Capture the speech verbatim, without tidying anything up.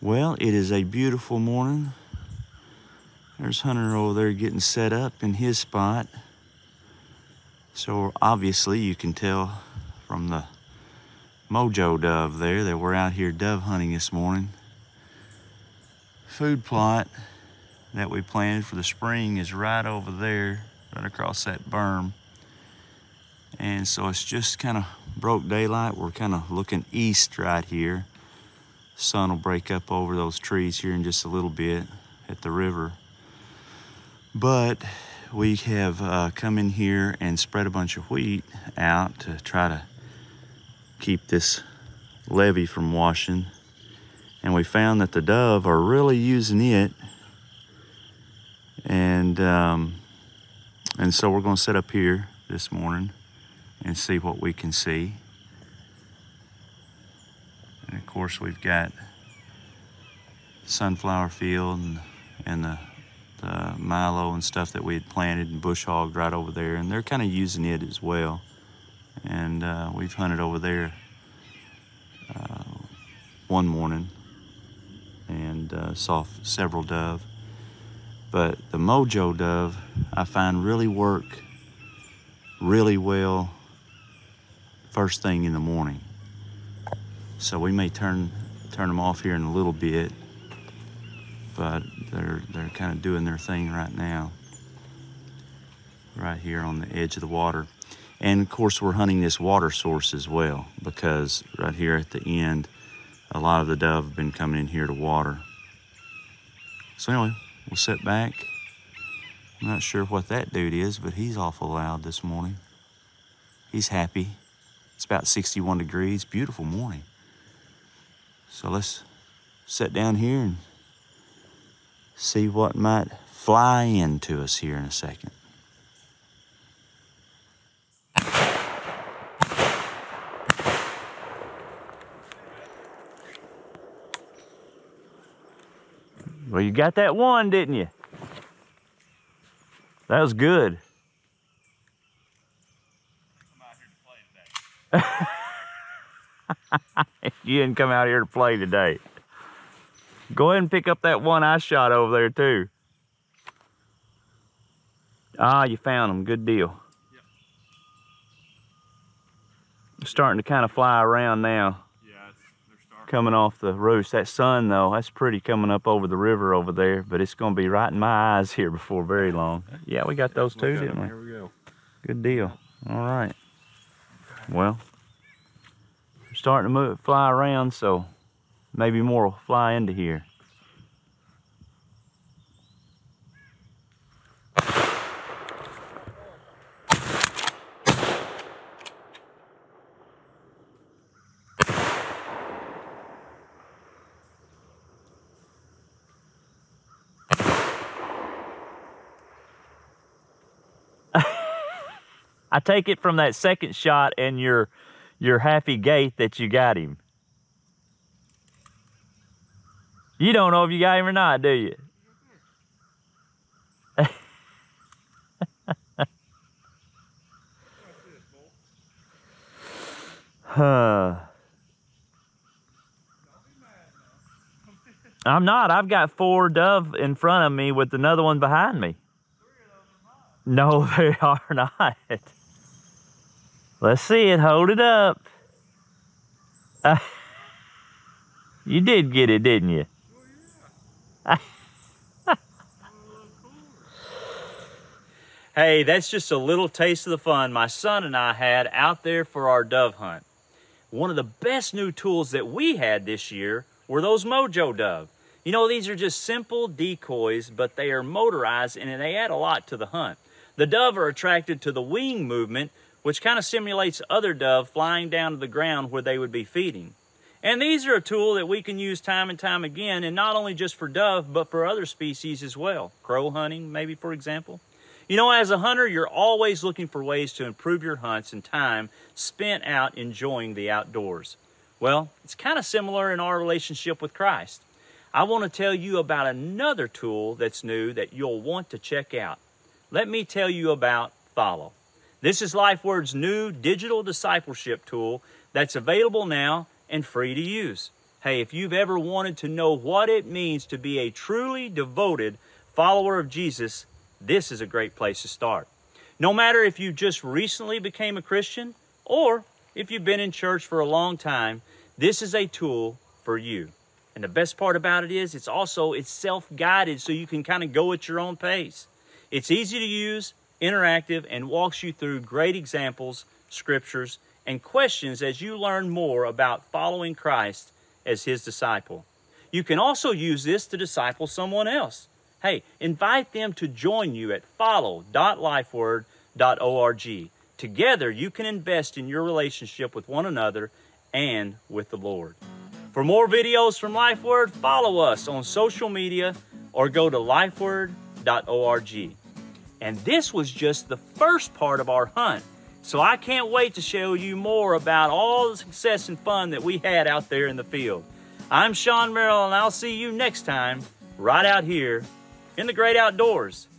Well, it is a beautiful morning. There's Hunter over there getting set up in his spot. So obviously you can tell from the mojo dove there that we're out here dove hunting this morning. Food plot that we planted for the spring is right over there, right across that berm. And so it's just kind of broke daylight. We're kind of looking east right here. Sun will break up over those trees here in just a little bit at the river. But we have uh, come in here and spread a bunch of wheat out to try to keep this levee from washing. And we found that the dove are really using it. And, um, and so we're gonna sit up here this morning and see what we can see. And of course we've got sunflower field and, and the, the milo and stuff that we had planted and bush hogged right over there, and they're kind of using it as well. And uh, we've hunted over there uh, one morning and uh, saw several dove. But the mojo dove I find really work really well first thing in the morning. So we may turn turn them off here in a little bit, but they're they're kind of doing their thing right now, right here on the edge of the water. And of course we're hunting this water source as well, because right here at the end, a lot of the dove have been coming in here to water. So anyway, we'll sit back. I'm not sure what that dude is, but he's awful loud this morning. He's happy. It's about sixty-one degrees, beautiful morning. So let's sit down here and see what might fly into us here in a second. Well, you got that one, didn't you? That was good. You didn't come out here to play today. Go ahead and pick up that one I shot over there too. Ah, you found them. Good deal. Yep. Starting to kind of fly around now. Yeah, it's, they're starting. Coming off the roost. That sun though, that's pretty coming up over the river over there, but it's going to be right in my eyes here before very long. Yeah, we got those too, didn't we? Here we go. Good deal. All right. Well, we're starting to move, fly around, so maybe more will fly into here. I take it from that second shot and your your happy gait that you got him. You don't know if you got him or not, do you? Huh. I'm not. I've got four dove in front of me with another one behind me. No, they are not. Let's see it. Hold it up. Uh, you did get it, didn't you? Oh, yeah. Hey, that's just a little taste of the fun my son and I had out there for our dove hunt. One of the best new tools that we had this year were those mojo dove. You know, these are just simple decoys, but they are motorized and they add a lot to the hunt. The dove are attracted to the wing movement, which kind of simulates other dove flying down to the ground where they would be feeding. And these are a tool that we can use time and time again, and not only just for dove, but for other species as well. Crow hunting, maybe, for example. You know, as a hunter, you're always looking for ways to improve your hunts and time spent out enjoying the outdoors. Well, it's kind of similar in our relationship with Christ. I want to tell you about another tool that's new that you'll want to check out. Let me tell you about Follow. This is LifeWord's new digital discipleship tool that's available now and free to use. Hey, if you've ever wanted to know what it means to be a truly devoted follower of Jesus, this is a great place to start. No matter if you just recently became a Christian or if you've been in church for a long time, this is a tool for you. And the best part about it is it's also it's self-guided, so you can kind of go at your own pace. It's easy to use, interactive, and walks you through great examples, scriptures, and questions as you learn more about following Christ as his disciple. You can also use this to disciple someone else. Hey, invite them to join you at follow dot lifeword dot org. Together, you can invest in your relationship with one another and with the Lord. For more videos from LifeWord, follow us on social media or go to lifeword dot org. And this was just the first part of our hunt. So I can't wait to show you more about all the success and fun that we had out there in the field. I'm Sean Merrill, and I'll see you next time right out here in the great outdoors.